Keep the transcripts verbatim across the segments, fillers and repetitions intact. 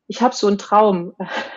ich habe so einen Traum.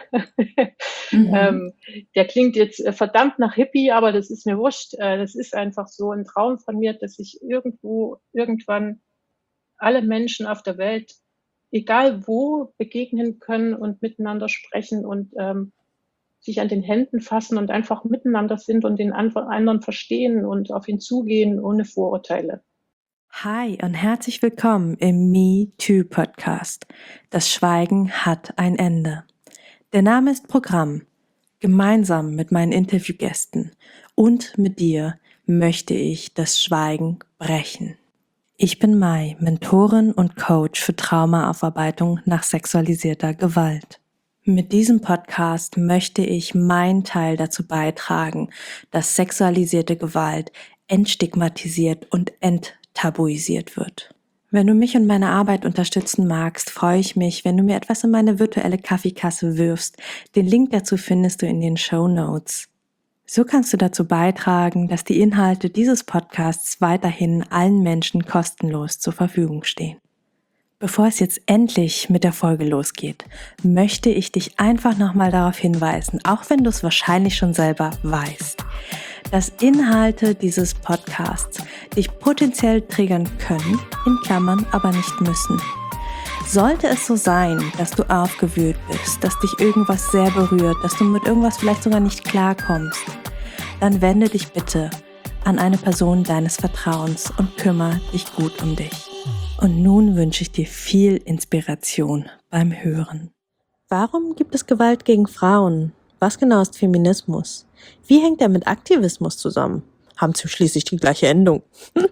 Mhm. ähm, der klingt jetzt äh, verdammt nach Hippie, aber das ist mir wurscht. Äh, das ist einfach so ein Traum von mir, dass ich irgendwo irgendwann alle Menschen auf der Welt, egal wo, begegnen können und miteinander sprechen und ähm, sich an den Händen fassen und einfach miteinander sind und den anderen verstehen und auf ihn zugehen ohne Vorurteile. Hi und herzlich willkommen im Me Too Podcast. Das Schweigen hat ein Ende. Der Name ist Programm. Gemeinsam mit meinen Interviewgästen und mit dir möchte ich das Schweigen brechen. Ich bin Mai, Mentorin und Coach für Traumaaufarbeitung nach sexualisierter Gewalt. Mit diesem Podcast möchte ich meinen Teil dazu beitragen, dass sexualisierte Gewalt entstigmatisiert und enttabuisiert wird. Wenn du mich und meine Arbeit unterstützen magst, freue ich mich, wenn du mir etwas in meine virtuelle Kaffeekasse wirfst. Den Link dazu findest du in den Shownotes. So kannst du dazu beitragen, dass die Inhalte dieses Podcasts weiterhin allen Menschen kostenlos zur Verfügung stehen. Bevor es jetzt endlich mit der Folge losgeht, möchte ich dich einfach nochmal darauf hinweisen, auch wenn du es wahrscheinlich schon selber weißt, dass Inhalte dieses Podcasts dich potenziell triggern können, in Klammern aber nicht müssen. Sollte es so sein, dass du aufgewühlt bist, dass dich irgendwas sehr berührt, dass du mit irgendwas vielleicht sogar nicht klarkommst, dann wende dich bitte an eine Person deines Vertrauens und kümmere dich gut um dich. Und nun wünsche ich dir viel Inspiration beim Hören. Warum gibt es Gewalt gegen Frauen? Was genau ist Feminismus? Wie hängt er mit Aktivismus zusammen? Haben sie schließlich die gleiche Endung?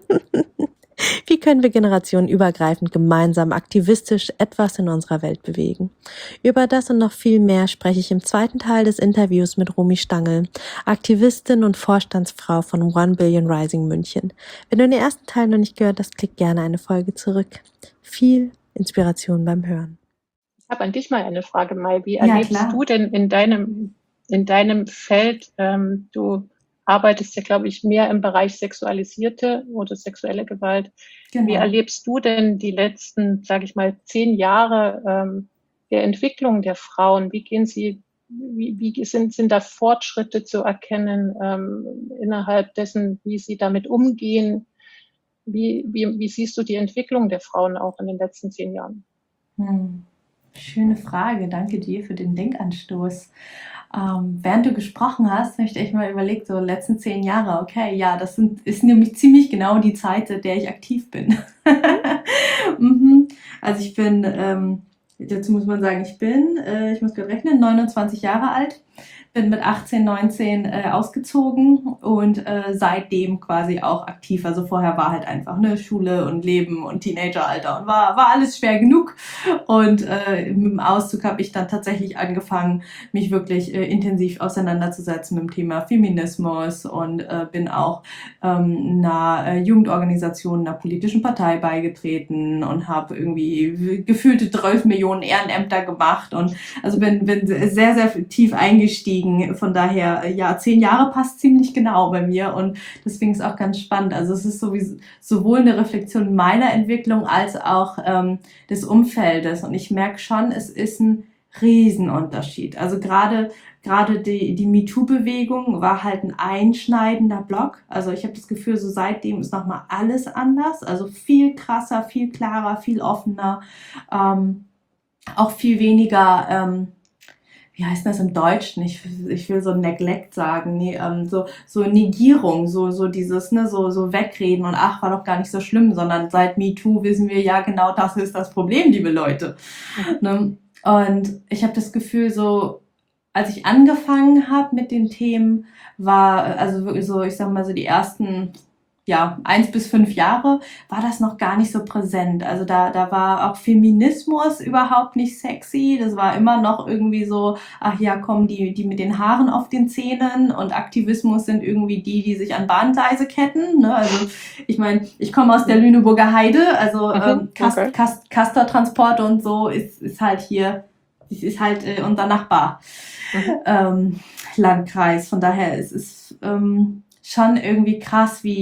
Wie können wir generationenübergreifend gemeinsam aktivistisch etwas in unserer Welt bewegen? Über das und noch viel mehr spreche ich im zweiten Teil des Interviews mit Romy Stangl, Aktivistin und Vorstandsfrau von One Billion Rising München. Wenn du den ersten Teil noch nicht gehört hast, klick gerne eine Folge zurück. Viel Inspiration beim Hören. Ich habe an dich mal eine Frage, Mai. Wie Ja, erlebst klar. du denn in deinem, in deinem Feld, ähm, du arbeitest ja, glaube ich, mehr im Bereich sexualisierte oder sexuelle Gewalt. Wie Genau. erlebst du denn die letzten, sage ich mal, zehn Jahre ähm, der Entwicklung der Frauen? Wie gehen sie, wie, wie sind, sind da Fortschritte zu erkennen ähm, innerhalb dessen, wie sie damit umgehen? Wie, wie, wie siehst du die Entwicklung der Frauen auch in den letzten zehn Jahren? Hm. Schöne Frage, danke dir für den Denkanstoß. Ähm, während du gesprochen hast, habe ich echt mal überlegt, so letzten zehn Jahre, okay, ja, das sind, ist nämlich ziemlich genau die Zeit, in der ich aktiv bin. mhm. Also ich bin, ähm, dazu muss man sagen, ich bin, äh, ich muss gerade rechnen, neunundzwanzig Jahre alt, bin mit achtzehn, neunzehn äh, ausgezogen und äh, seitdem quasi auch aktiv. Also vorher war halt einfach ne Schule und Leben und Teenageralter und war war alles schwer genug. Und äh, mit dem Auszug habe ich dann tatsächlich angefangen, mich wirklich äh, intensiv auseinanderzusetzen mit dem Thema Feminismus und äh, bin auch ähm, einer äh, Jugendorganisation, einer politischen Partei beigetreten und habe irgendwie gefühlte zwölf Millionen Ehrenämter gemacht und also bin, bin sehr, sehr tief eingestiegen. Von daher, ja, zehn Jahre passt ziemlich genau bei mir und deswegen ist auch ganz spannend. Also es ist sowieso sowohl eine Reflexion meiner Entwicklung als auch ähm, des Umfeldes und ich merke schon, es ist ein Riesenunterschied. Also gerade gerade die die MeToo-Bewegung war halt ein einschneidender Block. Also ich habe das Gefühl, so seitdem ist nochmal alles anders. Also viel krasser, viel klarer, viel offener, ähm, auch viel weniger ähm, wie heißt das im Deutschen? Ich, ich will so Neglect sagen, nee, ähm, so, so Negierung, so, so dieses, ne, so, so wegreden und ach, war doch gar nicht so schlimm, sondern seit MeToo wissen wir ja genau, das ist das Problem, liebe Leute. Ne? Und ich habe das Gefühl, so, als ich angefangen habe mit den Themen, war, also wirklich so, ich sag mal so die ersten, ja, eins bis fünf Jahre war das noch gar nicht so präsent. Also da, da war auch Feminismus überhaupt nicht sexy. Das war immer noch irgendwie so, ach ja, kommen die, die mit den Haaren auf den Zähnen und Aktivismus sind irgendwie die, die sich an Bahngleise ketten. Ne? Also ich meine, ich komme aus der Lüneburger Heide, also ähm, Kast, Okay. Kast, Castortransporte und so ist, ist halt hier, das ist halt äh, unser Nachbar. Mhm. Ähm, Landkreis. Von daher ist es ähm, schon irgendwie krass, wie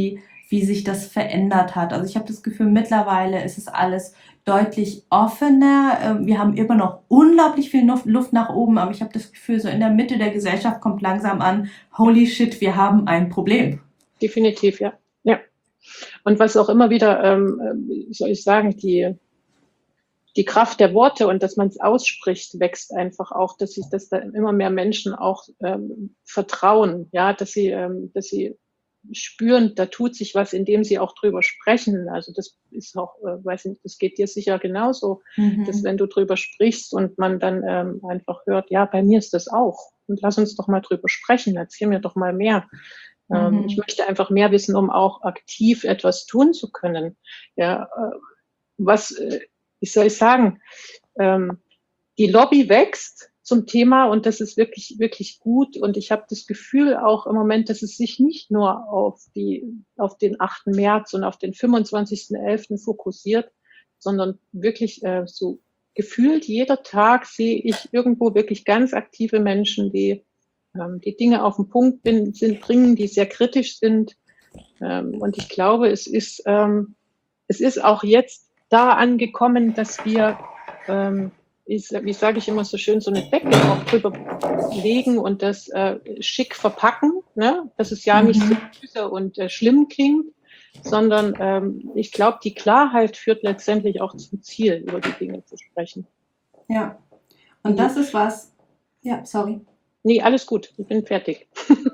wie sich das verändert hat. Also ich habe das Gefühl, mittlerweile ist es alles deutlich offener. Ähm, Wir haben immer noch unglaublich viel Luft Luft nach oben, aber ich habe das Gefühl, so in der Mitte der Gesellschaft kommt langsam an, holy shit, wir haben ein Problem. Definitiv, ja. Ja. Und was auch immer wieder, ähm, äh, wie soll ich sagen, die, die Kraft der Worte und dass man es ausspricht, wächst einfach auch, dass sich, dass da immer mehr Menschen auch ähm, vertrauen, ja, dass sie, ähm, dass sie spüren, da tut sich was, indem sie auch drüber sprechen. Also das ist auch, äh, weiß nicht, das geht dir sicher genauso, dass Mhm. wenn du drüber sprichst und man dann ähm, einfach hört, ja, bei mir ist das auch. Und lass uns doch mal drüber sprechen, erzähl mir doch mal mehr. Ähm, ich Mhm. möchte einfach mehr wissen, um auch aktiv etwas tun zu können. Ja, äh, was, äh, wie soll ich sagen, ähm, die Lobby wächst zum Thema und das ist wirklich, wirklich gut. Und ich habe das Gefühl auch im Moment, dass es sich nicht nur auf die, auf den achten März und auf den fünfundzwanzigsten elften fokussiert, sondern wirklich äh, so gefühlt jeder Tag sehe ich irgendwo wirklich ganz aktive Menschen, die ähm, die Dinge auf den Punkt bin, sind, bringen, die sehr kritisch sind. Ähm, und ich glaube, es ist, ähm, es ist auch jetzt da angekommen, dass wir, ähm, ich, wie sage ich immer so schön, so eine Decke auch drüber legen und das äh, schick verpacken, ne? Dass es ja nicht so Mhm. böse und äh, schlimm klingt, sondern ähm, ich glaube, die Klarheit führt letztendlich auch zum Ziel, über die Dinge zu sprechen. Ja. Und Die, das ist was, ja, sorry. nee, alles gut, ich bin fertig.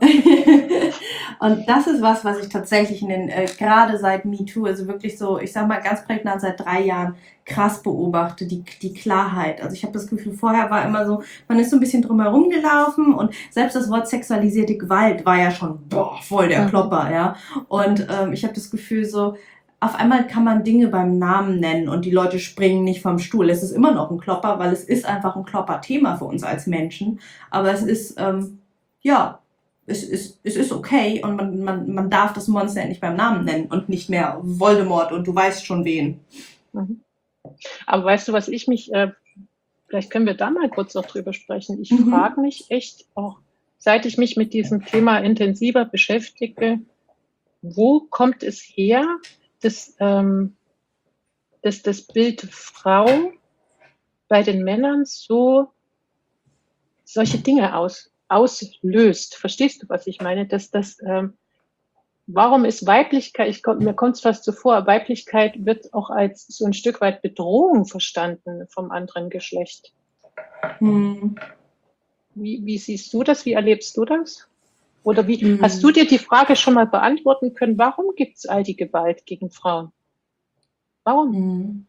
Und das ist was, was ich tatsächlich in den, äh, gerade seit MeToo, also wirklich so, ich sag mal ganz prägnant seit drei Jahren krass beobachte, die, die Klarheit. Also ich habe das Gefühl, vorher war immer so, man ist so ein bisschen drumherum gelaufen und selbst das Wort sexualisierte Gewalt war ja schon, boah, voll der Mhm. Klopper, ja. Und ähm, ich habe das Gefühl so, auf einmal kann man Dinge beim Namen nennen und die Leute springen nicht vom Stuhl. Es ist immer noch ein Klopper, weil es ist einfach ein Klopper-Thema für uns als Menschen. Aber es ist, ähm, ja, es ist, es ist okay und man, man, man darf das Monster endlich beim Namen nennen und nicht mehr Voldemort und du weißt schon wen. Mhm. Aber weißt du, was ich mich, äh, vielleicht können wir da mal kurz noch drüber sprechen. Ich Mhm. frage mich echt auch, seit ich mich mit diesem Thema intensiver beschäftige, wo kommt es her, dass, ähm, dass das Bild Frau bei den Männern so solche Dinge aus, auslöst. Verstehst du, was ich meine? Dass das, ähm, warum ist Weiblichkeit, ich komm, mir kommt es fast so vor, Weiblichkeit wird auch als so ein Stück weit Bedrohung verstanden vom anderen Geschlecht. Hm. Wie, wie siehst du das? Wie erlebst du das? Oder wie hast du Hm. dir die Frage schon mal beantworten können, warum gibt es all die Gewalt gegen Frauen? Warum? Hm.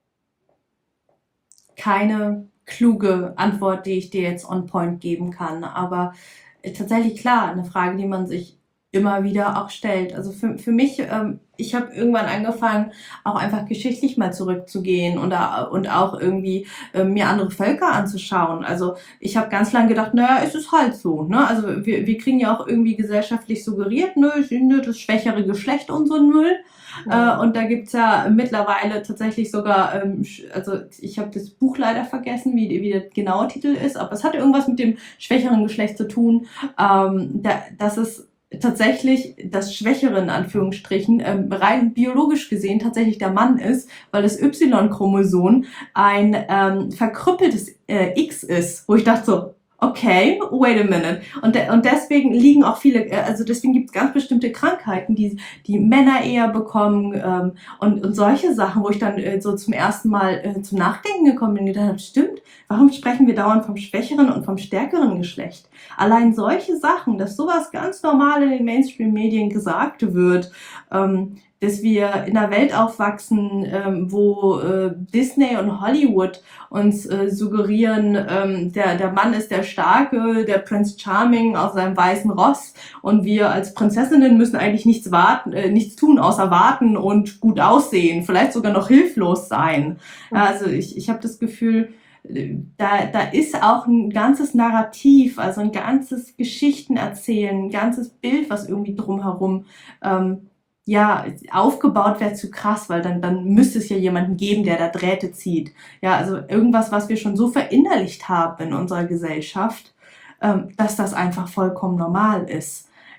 Keine kluge Antwort, die ich dir jetzt on point geben kann, aber äh, tatsächlich klar, eine Frage, die man sich immer wieder auch stellt. Also für, für mich, ähm, ich habe irgendwann angefangen, auch einfach geschichtlich mal zurückzugehen und, und auch irgendwie äh, mir andere Völker anzuschauen. Also ich habe ganz lange gedacht, naja, es ist halt so. Ne? Also wir, wir kriegen ja auch irgendwie gesellschaftlich suggeriert, ne, das schwächere Geschlecht und so ein Müll. Äh, Mhm. und da gibt's ja mittlerweile tatsächlich sogar, ähm, also ich habe das Buch leider vergessen, wie, wie der genaue Titel ist, aber es hat irgendwas mit dem schwächeren Geschlecht zu tun, ähm, da, dass es tatsächlich das Schwächere in Anführungsstrichen ähm, rein biologisch gesehen tatsächlich der Mann ist, weil das Y-Chromosom ein ähm, verkrüppeltes äh, X ist, wo ich dachte so, okay, wait a minute. Und, de und deswegen liegen auch viele, äh, also deswegen gibt es ganz bestimmte Krankheiten, die die Männer eher bekommen ähm, und, und solche Sachen, wo ich dann äh, so zum ersten Mal äh, zum Nachdenken gekommen bin und gedacht habe, stimmt, warum sprechen wir dauernd vom schwächeren und vom stärkeren Geschlecht? Allein solche Sachen, dass sowas ganz normal in den Mainstream-Medien gesagt wird, ähm, dass wir in einer Welt aufwachsen, ähm, wo äh, Disney und Hollywood uns äh, suggerieren, ähm, der, der Mann ist der Starke, der Prince Charming auf seinem weißen Ross und wir als Prinzessinnen müssen eigentlich nichts warten, äh, nichts tun, außer warten und gut aussehen, vielleicht sogar noch hilflos sein. Ja, Mhm. also ich, ich habe das Gefühl, da, da ist auch ein ganzes Narrativ, also ein ganzes Geschichtenerzählen, ein ganzes Bild, was irgendwie drumherum ähm, ja, aufgebaut wäre zu krass, weil dann, dann müsste es ja jemanden geben, der da Drähte zieht. Ja, also irgendwas, was wir schon so verinnerlicht haben in unserer Gesellschaft, ähm, dass das einfach vollkommen normal ist.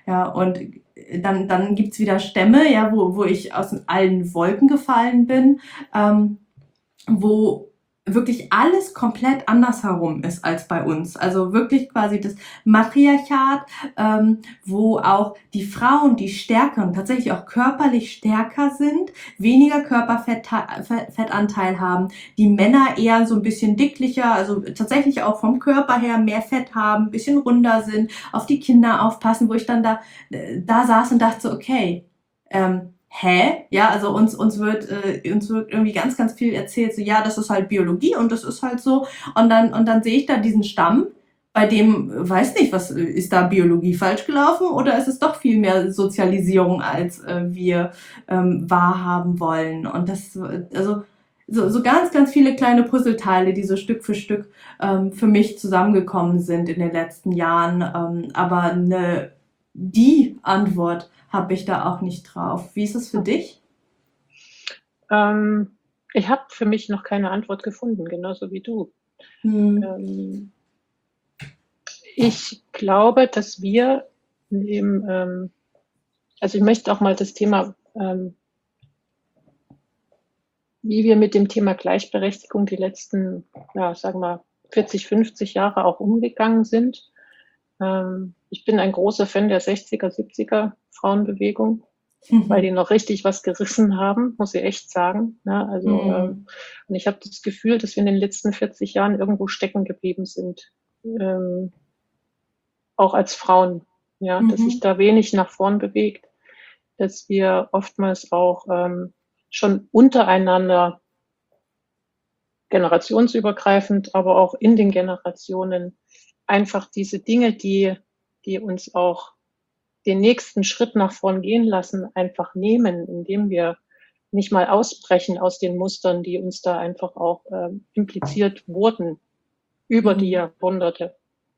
Ja, und dann, dann gibt's wieder Stämme, ja, wo, wo ich aus allen Wolken gefallen bin, ähm, wo wirklich alles komplett anders herum ist als bei uns. Also wirklich quasi das Matriarchat, ähm, wo auch die Frauen, die Stärkeren, tatsächlich auch körperlich stärker sind, weniger Körperfettanteil haben, die Männer eher so ein bisschen dicklicher, also tatsächlich auch vom Körper her mehr Fett haben, ein bisschen runder sind, auf die Kinder aufpassen, wo ich dann da, da saß und dachte so, okay, ähm, hä? Ja, also uns, uns wird, äh, uns wird irgendwie ganz, ganz viel erzählt, so, ja, das ist halt Biologie und das ist halt so. Und dann, und dann sehe ich da diesen Stamm, bei dem, äh, weiß nicht, was, äh, ist da Biologie falsch gelaufen oder ist es doch viel mehr Sozialisierung, als äh, wir ähm, wahrhaben wollen? Und das, äh, also, so, so ganz, ganz viele kleine Puzzleteile, die so Stück für Stück ähm, für mich zusammengekommen sind in den letzten Jahren. Ähm, aber eine, die Antwort habe ich da auch nicht drauf. Wie ist es für dich? Ähm, ich habe für mich noch keine Antwort gefunden, genauso wie du. Hm. Ähm, ich glaube, dass wir im, ähm, also ich möchte auch mal das Thema, ähm, wie wir mit dem Thema Gleichberechtigung die letzten, ja, sagen wir, vierzig, fünfzig Jahre auch umgegangen sind. Ähm, ich bin ein großer Fan der sechziger, siebziger Frauenbewegung, weil die noch richtig was gerissen haben, muss ich echt sagen. Ja, also, ähm, Hm. und ich habe das Gefühl, dass wir in den letzten vierzig Jahren irgendwo stecken geblieben sind, ähm, auch als Frauen, ja, dass sich Mhm. da wenig nach vorn bewegt, dass wir oftmals auch ähm, schon untereinander generationsübergreifend, aber auch in den Generationen einfach diese Dinge, die, die uns auch den nächsten Schritt nach vorn gehen lassen, einfach nehmen, indem wir nicht mal ausbrechen aus den Mustern, die uns da einfach auch ähm, impliziert wurden über die Mhm. Jahrhunderte.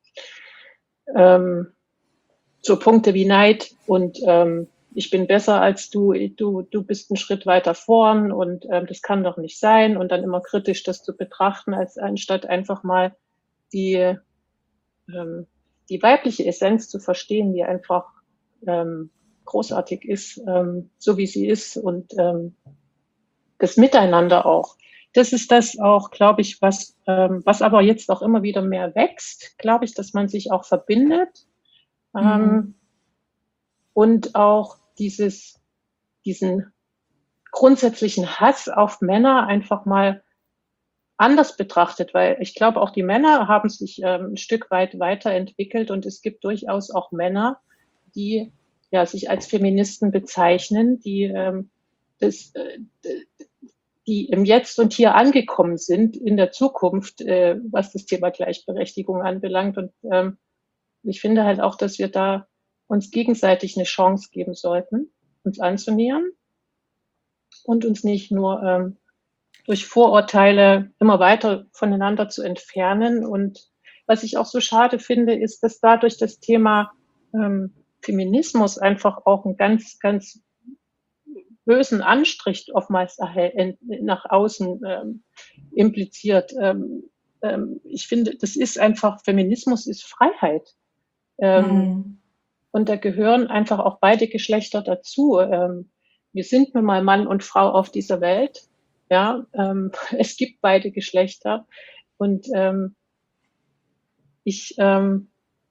Ähm, so Punkte wie Neid und ähm, ich bin besser als du, du, du bist einen Schritt weiter vorn und ähm, das kann doch nicht sein und dann immer kritisch das zu betrachten, als anstatt einfach mal die, ähm, die weibliche Essenz zu verstehen, die einfach ähm, großartig ist, ähm, so wie sie ist und ähm, das Miteinander auch. Das ist das auch, glaube ich, was, ähm, was aber jetzt auch immer wieder mehr wächst, glaube ich, dass man sich auch verbindet Mhm. ähm, und auch dieses, diesen grundsätzlichen Hass auf Männer einfach mal anders betrachtet, weil ich glaube, auch die Männer haben sich ähm, ein Stück weit weiterentwickelt und es gibt durchaus auch Männer, die ja sich als Feministen bezeichnen, die ähm, das, äh, die im Jetzt und Hier angekommen sind in der Zukunft, äh, was das Thema Gleichberechtigung anbelangt. Und ähm, ich finde halt auch, dass wir da uns gegenseitig eine Chance geben sollten, uns anzunähern und uns nicht nur ähm, durch Vorurteile immer weiter voneinander zu entfernen. Und was ich auch so schade finde, ist, dass dadurch das Thema ähm, Feminismus einfach auch einen ganz, ganz bösen Anstrich oftmals nach außen ähm, impliziert. Ähm, ähm, ich finde, das ist einfach, Feminismus ist Freiheit. Ähm, Mhm. und da gehören einfach auch beide Geschlechter dazu. Ähm, wir sind nun mal Mann und Frau auf dieser Welt. Ja, ähm, es gibt beide Geschlechter. Und ähm, ich, ähm,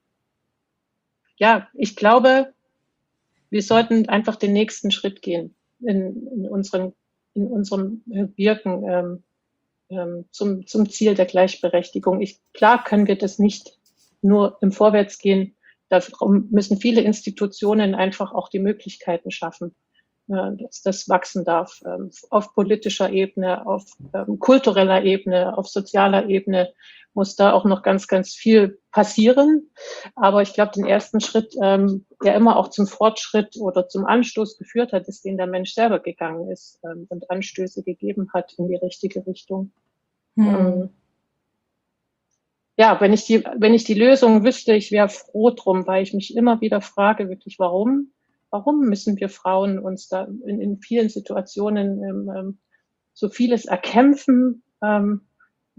ja, ich glaube, wir sollten einfach den nächsten Schritt gehen in, in, unseren, in unserem Wirken ähm, ähm, zum, zum Ziel der Gleichberechtigung. Ich, klar können wir das nicht nur im Vorwärtsgehen. Darum müssen viele Institutionen einfach auch die Möglichkeiten schaffen, äh, dass das wachsen darf. Ähm, auf politischer Ebene, auf ähm, kultureller Ebene, auf sozialer Ebene muss da auch noch ganz, ganz viel passieren. Aber ich glaube, den ersten Schritt, ähm, der immer auch zum Fortschritt oder zum Anstoß geführt hat, ist, den der Mensch selber gegangen ist ähm, und Anstöße gegeben hat in die richtige Richtung. Mhm. Ähm, ja, wenn ich die, wenn ich die Lösung wüsste, ich wäre froh drum, weil ich mich immer wieder frage, wirklich, warum, warum müssen wir Frauen uns da in, in vielen Situationen ähm, ähm, so vieles erkämpfen? Ähm,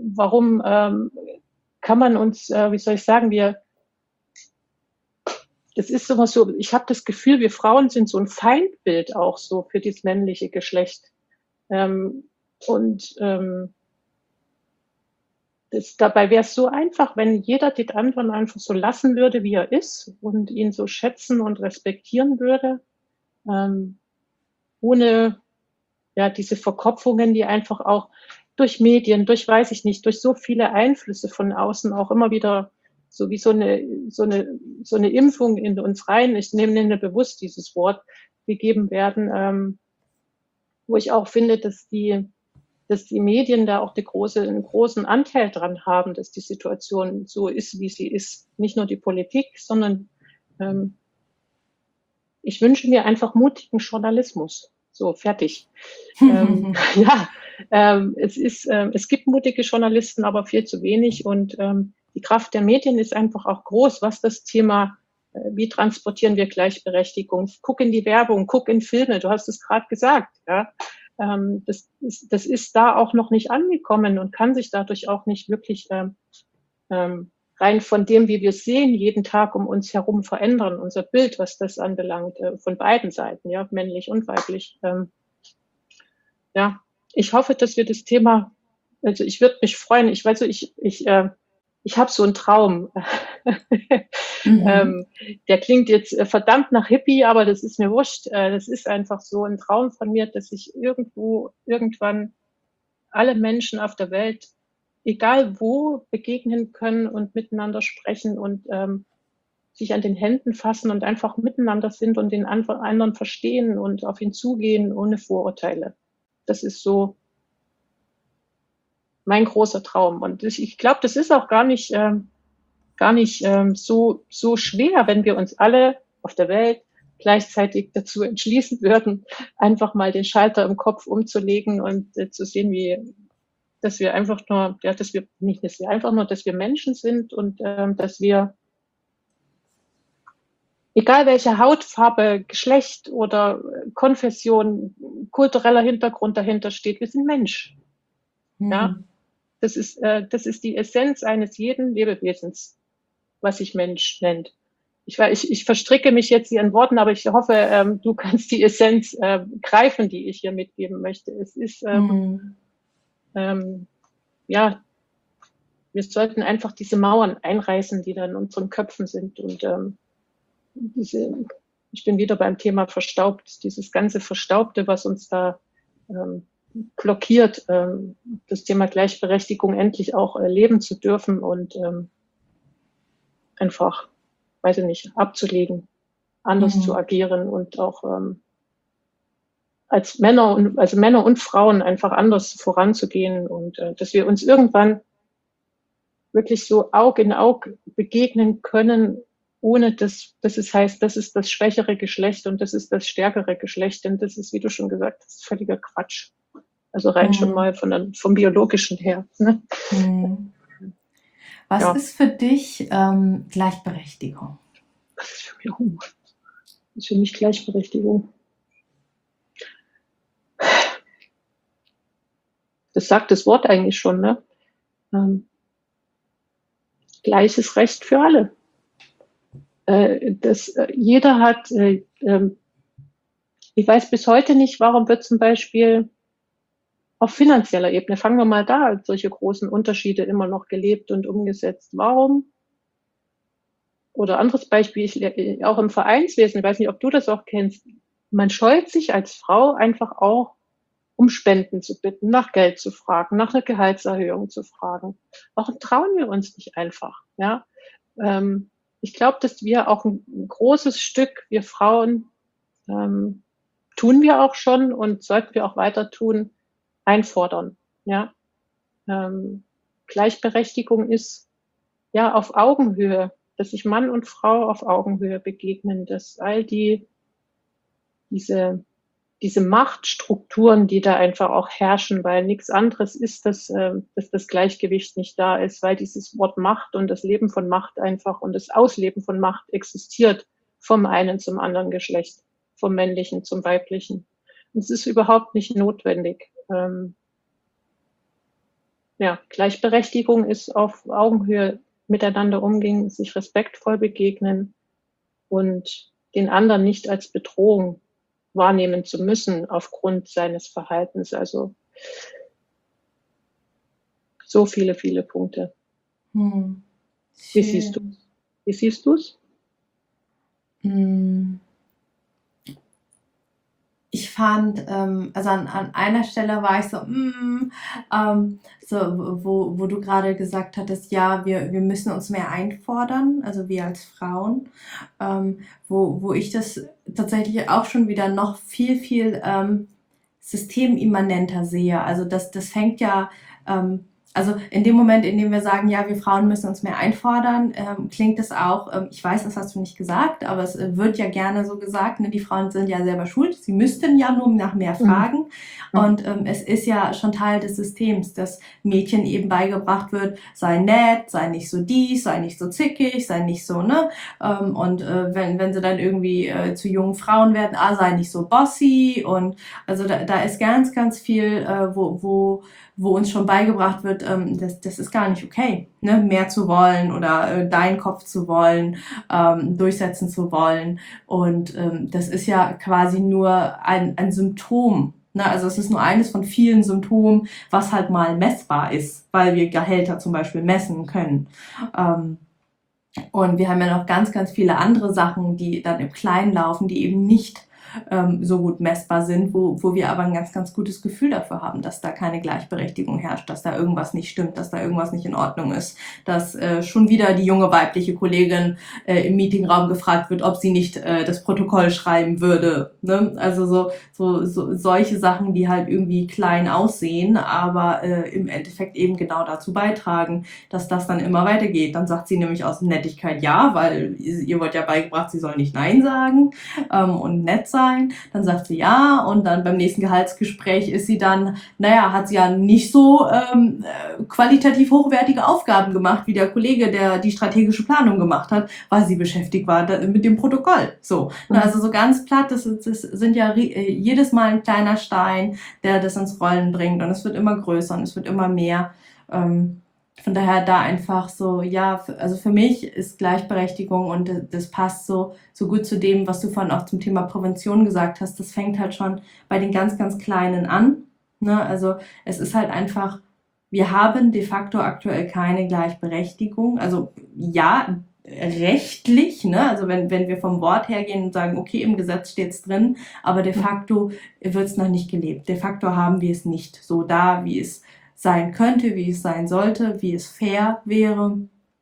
warum ähm, kann man uns, äh, wie soll ich sagen, wir, das ist so was so, ich habe das Gefühl, wir Frauen sind so ein Feindbild auch so für das männliche Geschlecht. Ähm, und ähm, das, dabei wäre es so einfach, wenn jeder den anderen einfach so lassen würde, wie er ist und ihn so schätzen und respektieren würde, ähm, ohne ja diese Verkopfungen, die einfach auch durch Medien, durch weiß ich nicht, durch so viele Einflüsse von außen auch immer wieder so wie so eine, so eine, so eine Impfung in uns rein, ich nehme nenne bewusst dieses Wort, gegeben werden, ähm, wo ich auch finde, dass die, dass die Medien da auch die große, einen großen Anteil dran haben, dass die Situation so ist, wie sie ist. Nicht nur die Politik, sondern ähm, ich wünsche mir einfach mutigen Journalismus. So, fertig. Ähm, ja, ähm, es ist, ähm, es gibt mutige Journalisten, aber viel zu wenig. Und ähm, die Kraft der Medien ist einfach auch groß, was das Thema, äh, wie transportieren wir Gleichberechtigung? Guck in die Werbung, guck in Filme. Du hast es gerade gesagt. Ja, ähm, das ist, das ist da auch noch nicht angekommen und kann sich dadurch auch nicht wirklich ähm, ähm, rein von dem, wie wir es sehen, jeden Tag um uns herum verändern, unser Bild, was das anbelangt, äh, von beiden Seiten, ja, männlich und weiblich. Ähm, ja, ich hoffe, dass wir das Thema, also ich würde mich freuen, ich weiß, so, ich, ich, äh, ich habe so einen Traum. Mhm. ähm, der klingt jetzt äh, verdammt nach Hippie, aber das ist mir wurscht. Äh, das ist einfach so ein Traum von mir, dass ich irgendwo, irgendwann alle Menschen auf der Welt, egal wo, begegnen können und miteinander sprechen und ähm, sich an den Händen fassen und einfach miteinander sind und den anderen verstehen und auf ihn zugehen ohne Vorurteile. Das ist so mein großer Traum. Und ich, ich glaube, das ist auch gar nicht, ähm, gar nicht ähm, so, so schwer, wenn wir uns alle auf der Welt gleichzeitig dazu entschließen würden, einfach mal den Schalter im Kopf umzulegen und äh, zu sehen, wie, dass wir einfach nur, ja, dass wir nicht, dass wir einfach nur, dass wir Menschen sind und ähm, dass wir, egal welche Hautfarbe, Geschlecht oder äh, Konfession, kultureller Hintergrund dahinter steht, wir sind Mensch. Ja, Mhm. das ist, äh, das ist die Essenz eines jeden Lebewesens, was sich Mensch nennt. Ich, ich, ich verstricke mich jetzt hier in Worten, aber ich hoffe, ähm, du kannst die Essenz äh, greifen, die ich hier mitgeben möchte. Es ist, ähm, Mhm. ähm, ja, wir sollten einfach diese Mauern einreißen, die da in unseren Köpfen sind. Und ähm, diese, ich bin wieder beim Thema verstaubt, dieses ganze Verstaubte, was uns da ähm, blockiert, ähm, das Thema Gleichberechtigung endlich auch erleben zu dürfen und ähm, einfach, weiß ich nicht, abzulegen, anders zu Mhm. agieren und auch ähm, als Männer und also Männer und Frauen einfach anders voranzugehen und äh, dass wir uns irgendwann wirklich so Aug in Aug begegnen können, ohne dass, dass es heißt, das ist das schwächere Geschlecht und das ist das stärkere Geschlecht. Denn das ist, wie du schon gesagt hast, völliger Quatsch. Also rein schon Mhm. mal von der, vom biologischen her. Ne? Mhm. Was Ja, ist für dich ähm, Gleichberechtigung? das ist für mich, uh, das ist für mich Gleichberechtigung. Das sagt das Wort eigentlich schon, ne? Ähm, gleiches Recht für alle. Äh, das, äh, jeder hat, äh, ähm, ich weiß bis heute nicht, warum wird zum Beispiel auf finanzieller Ebene, fangen wir mal da, solche großen Unterschiede immer noch gelebt und umgesetzt. Warum? Oder anderes Beispiel, ich, äh, auch im Vereinswesen, ich weiß nicht, ob du das auch kennst, man scheut sich als Frau einfach auch, um Spenden zu bitten, nach Geld zu fragen, nach einer Gehaltserhöhung zu fragen. Warum trauen wir uns nicht einfach? Ja, ähm, ich glaube, dass wir auch ein, ein großes Stück, wir Frauen, ähm, tun wir auch schon und sollten wir auch weiter tun, einfordern. Ja, ähm, Gleichberechtigung ist ja auf Augenhöhe, dass sich Mann und Frau auf Augenhöhe begegnen, dass all die, diese, diese Machtstrukturen, die da einfach auch herrschen, weil nichts anderes ist, dass, äh, dass das Gleichgewicht nicht da ist, weil dieses Wort Macht und das Leben von Macht einfach und das Ausleben von Macht existiert vom einen zum anderen Geschlecht, vom männlichen zum weiblichen. Und es ist überhaupt nicht notwendig. Ähm, ja, Gleichberechtigung ist auf Augenhöhe miteinander umgehen, sich respektvoll begegnen und den anderen nicht als Bedrohung wahrnehmen zu müssen aufgrund seines Verhaltens. Also so viele, viele Punkte. Hm. Wie siehst du Schön. Wie siehst du's? Hm. Ich fand, ähm, also an, an einer Stelle war ich so, mm, ähm, so, wo, wo du gerade gesagt hattest, ja, wir, wir müssen uns mehr einfordern, also wir als Frauen, ähm, wo, wo ich das tatsächlich auch schon wieder noch viel, viel ähm, systemimmanenter sehe. Also das, das fängt ja, ähm, also in dem Moment, in dem wir sagen, ja, wir Frauen müssen uns mehr einfordern, ähm, klingt es auch, ähm, ich weiß, das hast du nicht gesagt, aber es äh, wird ja gerne so gesagt, ne, die Frauen sind ja selber schuld, sie müssten ja nur nach mehr Mhm. fragen. Mhm. Und ähm, es ist ja schon Teil des Systems, dass Mädchen eben beigebracht wird, sei nett, sei nicht so dies, sei nicht so zickig, sei nicht so, ne? Ähm, und äh, wenn, wenn sie dann irgendwie äh, zu jungen Frauen werden, ah, sei nicht so bossy. Und also da, da ist ganz, ganz viel, äh, wo, wo, wo uns schon beigebracht wird, ähm, das, das ist gar nicht okay, ne? Mehr zu wollen oder äh, deinen Kopf zu wollen, ähm, durchsetzen zu wollen. Und ähm, das ist ja quasi nur ein, ein Symptom. Ne? Also es ist nur eines von vielen Symptomen, was halt mal messbar ist, weil wir Gehälter zum Beispiel messen können. Ähm, und wir haben ja noch ganz, ganz viele andere Sachen, die dann im Kleinen laufen, die eben nicht ähm, so gut messbar sind, wo, wo wir aber ein ganz, ganz gutes Gefühl dafür haben, dass da keine Gleichberechtigung herrscht, dass da irgendwas nicht stimmt, dass da irgendwas nicht in Ordnung ist, dass äh, schon wieder die junge weibliche Kollegin äh, im Meetingraum gefragt wird, ob sie nicht äh, das Protokoll schreiben würde. Ne? Also so, so, so solche Sachen, die halt irgendwie klein aussehen, aber äh, im Endeffekt eben genau dazu beitragen, dass das dann immer weitergeht. Dann sagt sie nämlich aus Nettigkeit ja, weil ihr wird ja beigebracht, sie soll nicht Nein sagen ähm, und nett sein. Dann sagt sie ja und dann beim nächsten Gehaltsgespräch ist sie dann, naja, hat sie ja nicht so ähm, qualitativ hochwertige Aufgaben gemacht, wie der Kollege, der die strategische Planung gemacht hat, weil sie beschäftigt war mit dem Protokoll. So, mhm. Also so ganz platt, das, das sind ja jedes Mal ein kleiner Stein, der das ins Rollen bringt und es wird immer größer und es wird immer mehr. Ähm, Von daher da einfach so, ja, also für mich ist Gleichberechtigung und das passt so, so gut zu dem, was du vorhin auch zum Thema Prävention gesagt hast. Das fängt halt schon bei den ganz, ganz Kleinen an. Ne? Also es ist halt einfach, wir haben de facto aktuell keine Gleichberechtigung. Also ja, rechtlich, ne? Also wenn, wenn wir vom Wort her gehen und sagen, okay, im Gesetz steht's drin, aber de facto wird's noch nicht gelebt. De facto haben wir es nicht so da, wie es sein könnte, wie es sein sollte, wie es fair wäre.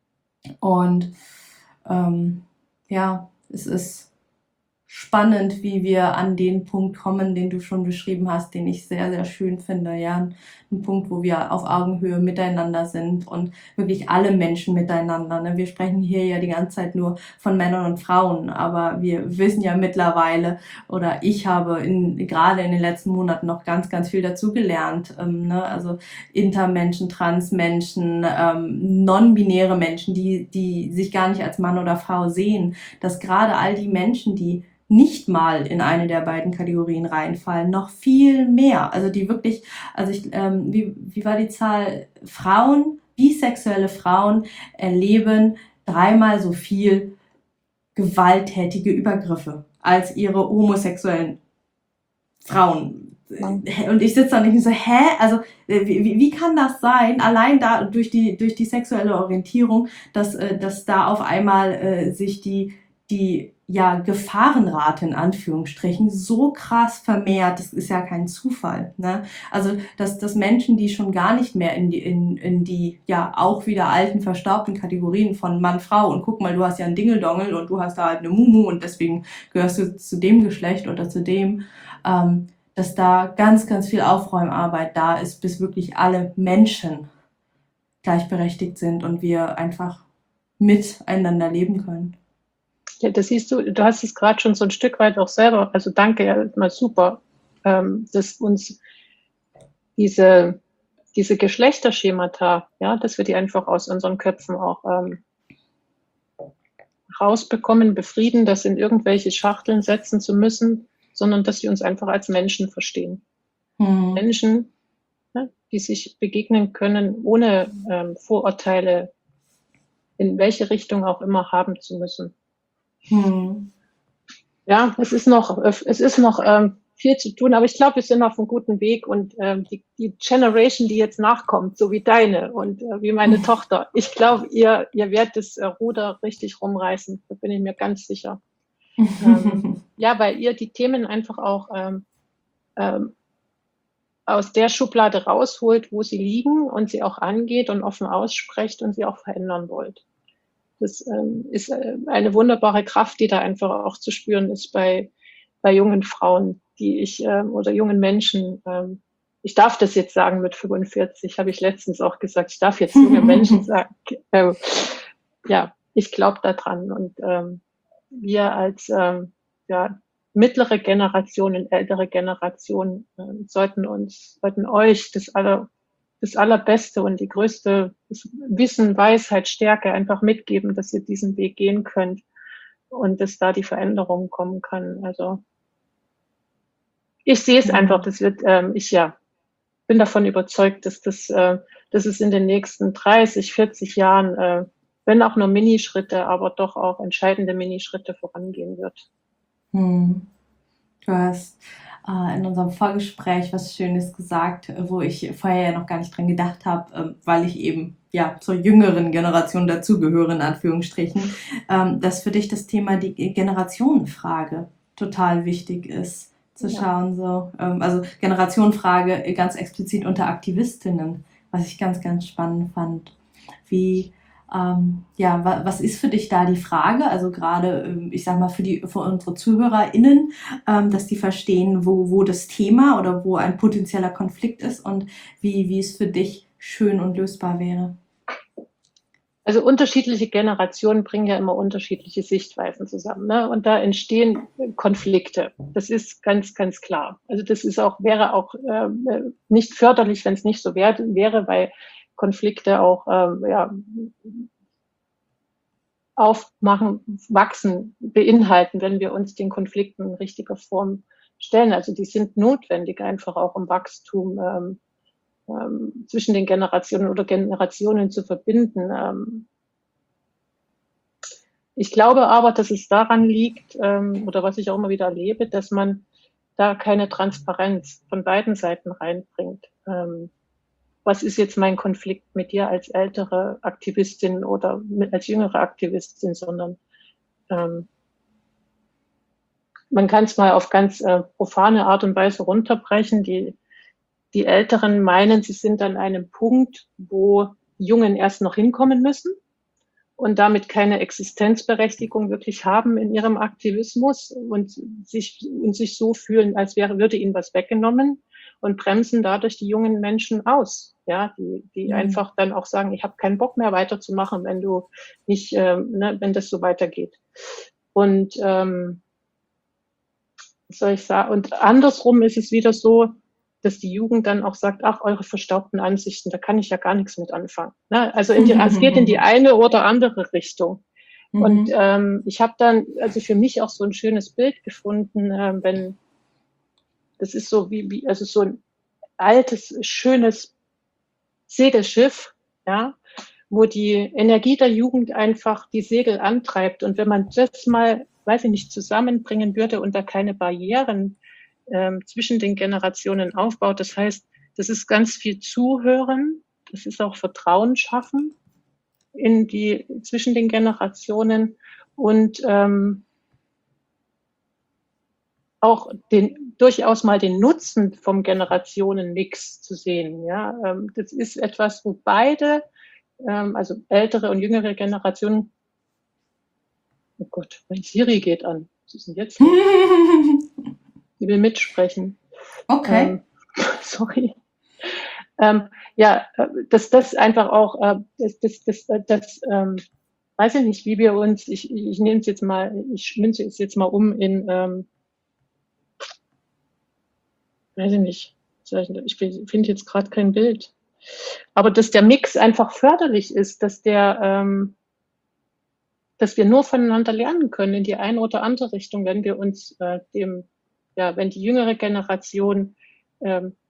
Und ähm, ja, es ist spannend, wie wir an den Punkt kommen, den du schon beschrieben hast, den ich sehr, sehr schön finde. Ja, ein Punkt, wo wir auf Augenhöhe miteinander sind und wirklich alle Menschen miteinander. Ne? Wir sprechen hier ja die ganze Zeit nur von Männern und Frauen, aber wir wissen ja mittlerweile, oder ich habe in, gerade in den letzten Monaten noch ganz, ganz viel dazugelernt. Ähm, ne? Also Intermenschen, Transmenschen, ähm, non-binäre Menschen, die, die sich gar nicht als Mann oder Frau sehen, dass gerade all die Menschen, die nicht mal in eine der beiden Kategorien reinfallen, noch viel mehr. Also die wirklich, also ich, ähm, wie, wie war die Zahl? Frauen, bisexuelle Frauen erleben dreimal so viel gewalttätige Übergriffe als ihre homosexuellen Frauen. Und ich sitze da und denke so, hä? Also wie, wie kann das sein? Allein da durch die durch die sexuelle Orientierung, dass dass da auf einmal äh, sich die die ja Gefahrenrate in Anführungsstrichen so krass vermehrt. Das ist ja kein Zufall, ne? Also dass dass Menschen, die schon gar nicht mehr in die in in die ja auch wieder alten verstaubten Kategorien von Mann Frau und guck mal, du hast ja einen Dingeldongel und du hast da halt eine Mumu und deswegen gehörst du zu dem Geschlecht oder zu dem. Ähm, dass da ganz, ganz viel Aufräumarbeit da ist, bis wirklich alle Menschen gleichberechtigt sind und wir einfach miteinander leben können. Ja, das siehst du, du hast es gerade schon so ein Stück weit auch selber, also danke, ja, mal super, ähm, dass uns diese, diese Geschlechterschemata, ja, dass wir die einfach aus unseren Köpfen auch ähm, rausbekommen, befrieden, das in irgendwelche Schachteln setzen zu müssen, sondern dass wir uns einfach als Menschen verstehen. Hm. Menschen, ne, die sich begegnen können, ohne ähm, Vorurteile in welche Richtung auch immer haben zu müssen. Mhm. Ja, es ist noch, es ist noch ähm, viel zu tun, aber ich glaube, wir sind auf einem guten Weg und ähm, die, die Generation, die jetzt nachkommt, so wie deine und äh, wie meine Tochter, ich glaube, ihr, ihr werdet das äh, Ruder richtig rumreißen, da bin ich mir ganz sicher. Ähm, ja, weil ihr die Themen einfach auch ähm, ähm, aus der Schublade rausholt, wo sie liegen und sie auch angeht und offen aussprecht und sie auch verändern wollt. Das ähm, ist äh, eine wunderbare Kraft, die da einfach auch zu spüren ist bei, bei jungen Frauen, die ich ähm, oder jungen Menschen. Ähm, ich darf das jetzt sagen mit fünfundvierzig, habe ich letztens auch gesagt, ich darf jetzt junge Menschen sagen. Äh, ja, ich glaube daran und ähm, wir als ähm, ja, mittlere Generation und ältere Generation ähm, sollten uns, sollten euch das aller, das Allerbeste und die größte Wissen, Weisheit, Stärke einfach mitgeben, dass ihr diesen Weg gehen könnt und dass da die Veränderung kommen kann. Also ich sehe es einfach, Mhm. das wird, ähm, ich ja, bin davon überzeugt, dass das, äh, dass es in den nächsten dreißig, vierzig Jahren, äh, wenn auch nur Minischritte, aber doch auch entscheidende Minischritte vorangehen wird. Mhm. Du hast äh, in unserem Vorgespräch was Schönes gesagt, wo ich vorher ja noch gar nicht dran gedacht habe, ähm, weil ich eben ja zur jüngeren Generation dazugehöre, in Anführungsstrichen, ähm, dass für dich das Thema die Generationenfrage total wichtig ist, zu Ja. schauen, so, ähm, also Generationenfrage ganz explizit unter Aktivistinnen, was ich ganz, ganz spannend fand. Wie ähm, ja, wa was ist für dich da die Frage? Also gerade, ähm, ich sag mal, für die, für unsere ZuhörerInnen, ähm, dass die verstehen, wo, wo das Thema oder wo ein potenzieller Konflikt ist und wie, wie es für dich schön und lösbar wäre. Also unterschiedliche Generationen bringen ja immer unterschiedliche Sichtweisen zusammen, ne? Und da entstehen Konflikte. Das ist ganz, ganz klar. Also das ist auch, wäre auch äh, nicht förderlich, wenn es nicht so wär, wäre, weil Konflikte auch ähm, ja, aufmachen, wachsen, beinhalten, wenn wir uns den Konflikten in richtiger Form stellen. Also die sind notwendig einfach auch um Wachstum ähm, ähm, zwischen den Generationen oder Generationen zu verbinden. Ähm, ich glaube aber, dass es daran liegt, ähm, oder was ich auch immer wieder erlebe, dass man da keine Transparenz von beiden Seiten reinbringt. Ähm, was ist jetzt mein Konflikt mit dir als ältere Aktivistin oder mit, als jüngere Aktivistin, sondern ähm, man kann es mal auf ganz äh, profane Art und Weise runterbrechen. Die, die Älteren meinen, sie sind an einem Punkt, wo die Jungen erst noch hinkommen müssen und damit keine Existenzberechtigung wirklich haben in ihrem Aktivismus und sich, und sich so fühlen, als wäre, würde ihnen was weggenommen und bremsen dadurch die jungen Menschen aus. Ja, die, die Mhm. einfach dann auch sagen, ich habe keinen Bock mehr weiterzumachen, wenn du nicht, ähm, ne, wenn das so weitergeht. Und ähm, soll ich sagen, und andersrum ist es wieder so, dass die Jugend dann auch sagt, ach, eure verstaubten Ansichten, da kann ich ja gar nichts mit anfangen. Ne? Also in die, es geht in die eine oder andere Richtung. Und Mhm. ähm, ich habe dann also für mich auch so ein schönes Bild gefunden, äh, wenn das ist so wie, wie also so ein altes, schönes Segelschiff, ja, wo die Energie der Jugend einfach die Segel antreibt. Und wenn man das mal, weiß ich nicht, zusammenbringen würde und da keine Barrieren ähm, zwischen den Generationen aufbaut, das heißt, das ist ganz viel Zuhören, das ist auch Vertrauen schaffen in die zwischen den Generationen und ähm, auch den durchaus mal den Nutzen vom Generationenmix zu sehen. Ja, ähm, das ist etwas, wo beide, ähm, also ältere und jüngere Generationen, oh Gott, mein Siri geht an. Was ist denn jetzt los? Die will mitsprechen. Okay. Ähm, sorry. Ähm, ja, äh, dass das einfach auch, äh, das, das, das, äh, das ähm, weiß ich nicht, wie wir uns, ich, ich nehme es jetzt mal, ich münze es jetzt mal um in, ähm, weiß ich nicht, ich finde jetzt gerade kein Bild. Aber dass der Mix einfach förderlich ist, dass der, ähm, dass wir nur voneinander lernen können in die eine oder andere Richtung, wenn wir uns äh, dem, ja, wenn die jüngere Generation ähm,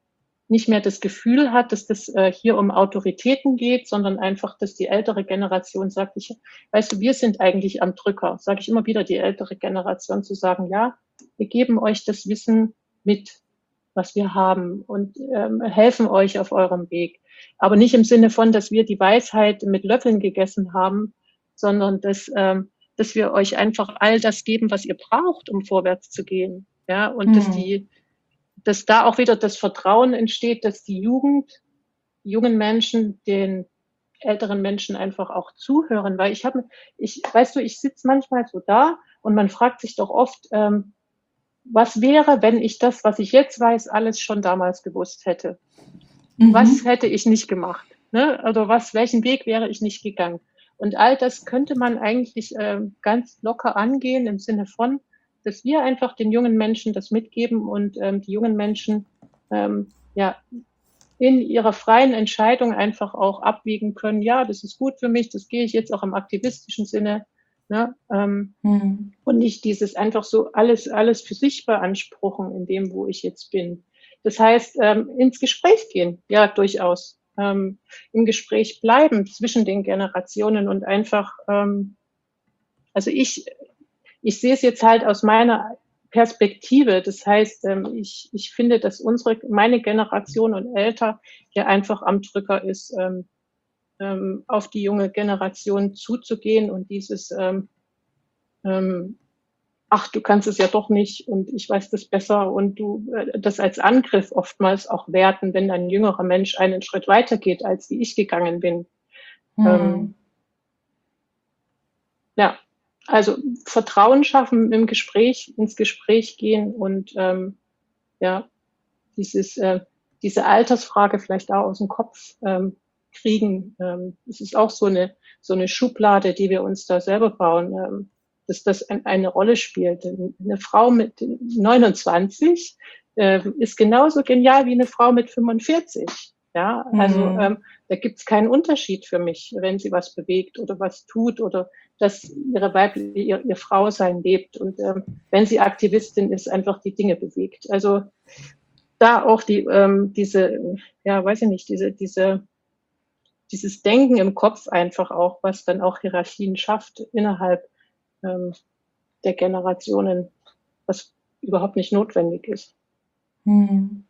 nicht mehr das Gefühl hat, dass das äh, hier um Autoritäten geht, sondern einfach, dass die ältere Generation sagt, ich, weißt du, wir sind eigentlich am Drücker, sage ich immer wieder, die ältere Generation zu sagen, ja, wir geben euch das Wissen mit, was wir haben und ähm, helfen euch auf eurem Weg. Aber nicht im Sinne von, dass wir die Weisheit mit Löffeln gegessen haben, sondern dass, ähm, dass wir euch einfach all das geben, was ihr braucht, um vorwärts zu gehen. Ja, und hm. dass die, dass da auch wieder das Vertrauen entsteht, dass die Jugend, die jungen Menschen den älteren Menschen einfach auch zuhören, weil ich habe, ich, weißt du, ich sitze manchmal so da und man fragt sich doch oft, ähm, was wäre, wenn ich das, was ich jetzt weiß, alles schon damals gewusst hätte? Mhm. Was hätte ich nicht gemacht? Ne? Also was, welchen Weg wäre ich nicht gegangen? Und all das könnte man eigentlich äh, ganz locker angehen im Sinne von, dass wir einfach den jungen Menschen das mitgeben und ähm, die jungen Menschen ähm, ja in ihrer freien Entscheidung einfach auch abwägen können, ja, das ist gut für mich, das gehe ich jetzt auch im aktivistischen Sinne, ne? ähm, mhm. Und nicht dieses einfach so alles alles für sich beanspruchen in dem, wo ich jetzt bin. Das heißt, ähm, ins Gespräch gehen, ja, durchaus. Ähm, im Gespräch bleiben zwischen den Generationen und einfach, ähm, also ich Ich sehe es jetzt halt aus meiner Perspektive. Das heißt, ich, ich finde, dass unsere, meine Generation und älter ja einfach am Drücker ist, ähm, ähm, auf die junge Generation zuzugehen und dieses, ähm, ähm, ach, du kannst es ja doch nicht und ich weiß das besser und du äh, das als Angriff oftmals auch werten, wenn ein jüngerer Mensch einen Schritt weiter geht, als wie ich gegangen bin. Hm. Ähm, ja. Also Vertrauen schaffen im Gespräch, ins Gespräch gehen und ähm, ja, dieses, äh, diese Altersfrage vielleicht auch aus dem Kopf ähm, kriegen. Ähm, das ist auch so eine, so eine Schublade, die wir uns da selber bauen, ähm, dass das ein, eine Rolle spielt. Eine Frau mit neunundzwanzig äh, ist genauso genial wie eine Frau mit fünfundvierzig. Ja, also mhm. ähm, da gibt's keinen Unterschied für mich, wenn sie was bewegt oder was tut oder dass ihre weibliche, ihr, ihr Frausein lebt und ähm, wenn sie Aktivistin ist, einfach die Dinge bewegt. Also da auch die ähm, diese, ja, weiß ich nicht, diese diese dieses Denken im Kopf einfach auch, was dann auch Hierarchien schafft innerhalb ähm, der Generationen, was überhaupt nicht notwendig ist. Mhm.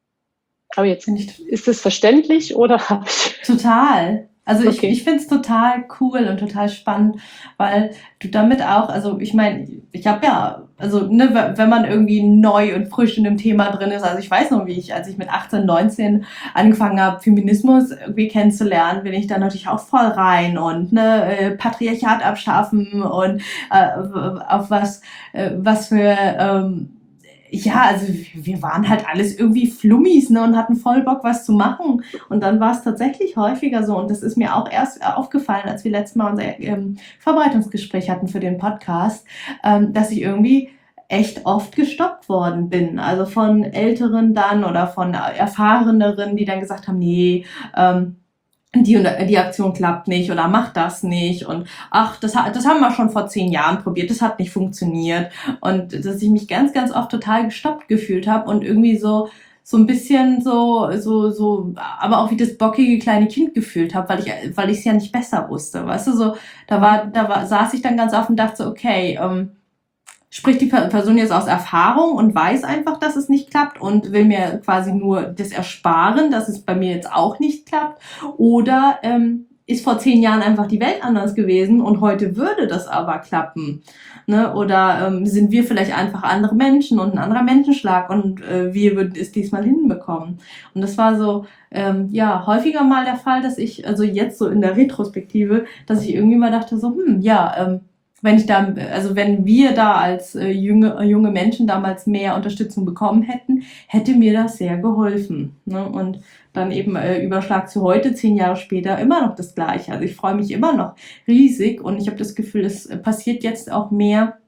Aber jetzt nicht, ist es verständlich oder habe ich... Total. Also ich, okay. ich finde es total cool und total spannend, weil du damit auch, also ich meine, ich habe ja, also ne, wenn man irgendwie neu und frisch in dem Thema drin ist, also ich weiß noch, wie ich, als ich mit achtzehn, neunzehn angefangen habe, Feminismus irgendwie kennenzulernen, bin ich da natürlich auch voll rein und ne, Patriarchat abschaffen und äh, auf was, äh, was für... Ähm, ja, also wir waren halt alles irgendwie Flummis, ne, und hatten voll Bock, was zu machen. Und dann war es tatsächlich häufiger so. Und das ist mir auch erst aufgefallen, als wir letztes Mal unser ähm, Vorbereitungsgespräch hatten für den Podcast, ähm, dass ich irgendwie echt oft gestoppt worden bin. Also von Älteren dann oder von Erfahreneren, die dann gesagt haben, nee, ähm, die, die Aktion klappt nicht oder macht das nicht und ach, das, das haben wir schon vor zehn Jahren probiert, das hat nicht funktioniert und dass ich mich ganz, ganz oft total gestoppt gefühlt habe und irgendwie so so ein bisschen so, so, so, aber auch wie das bockige kleine Kind gefühlt habe, weil ich, weil ich es ja nicht besser wusste, weißt du, so, da war, da war, saß ich dann ganz oft und dachte so, okay, ähm, spricht die Person jetzt aus Erfahrung und weiß einfach, dass es nicht klappt und will mir quasi nur das ersparen, dass es bei mir jetzt auch nicht klappt? Oder ähm, ist vor zehn Jahren einfach die Welt anders gewesen und heute würde das aber klappen? Ne? Oder ähm, sind wir vielleicht einfach andere Menschen und ein anderer Menschenschlag und äh, wir würden es diesmal hinbekommen? Und das war so, ähm, ja, häufiger mal der Fall, dass ich, also jetzt so in der Retrospektive, dass ich irgendwie mal dachte so, hm, ja, ähm, wenn ich da, also wenn wir da als äh, junge, junge Menschen damals mehr Unterstützung bekommen hätten, hätte mir das sehr geholfen. Ne? Und dann eben äh, Überschlag zu heute, zehn Jahre später, immer noch das Gleiche. Also ich freue mich immer noch riesig und ich habe das Gefühl, es passiert jetzt auch mehr,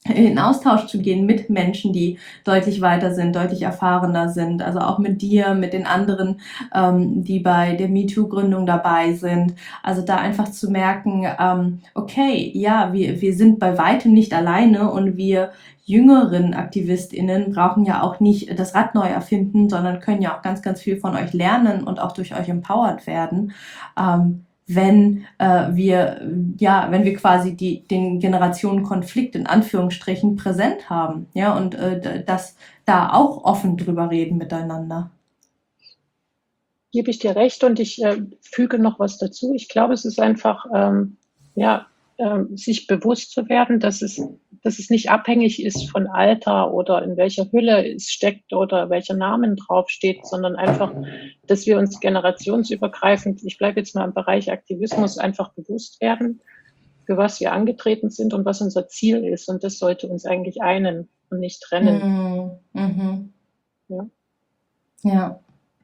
in Austausch zu gehen mit Menschen, die deutlich weiter sind, deutlich erfahrener sind, also auch mit dir, mit den anderen, ähm, die bei der MeToo-Gründung dabei sind. Also da einfach zu merken, ähm, okay, ja, wir, wir sind bei weitem nicht alleine und wir jüngeren AktivistInnen brauchen ja auch nicht das Rad neu erfinden, sondern können ja auch ganz, ganz viel von euch lernen und auch durch euch empowered werden. Ähm, wenn äh, wir ja, wenn wir quasi die den Generationenkonflikt in Anführungsstrichen präsent haben, ja, und äh, dass da auch offen drüber reden miteinander. Gebe ich dir recht und ich äh, füge noch was dazu. Ich glaube, es ist einfach, ähm, ja, ähm, sich bewusst zu werden, dass es, dass es nicht abhängig ist von Alter oder in welcher Hülle es steckt oder welcher Namen draufsteht, sondern einfach, dass wir uns generationsübergreifend, ich bleibe jetzt mal im Bereich Aktivismus, einfach bewusst werden, für was wir angetreten sind und was unser Ziel ist. Und das sollte uns eigentlich einen und nicht trennen. Mhm. Mhm. Ja. Ja,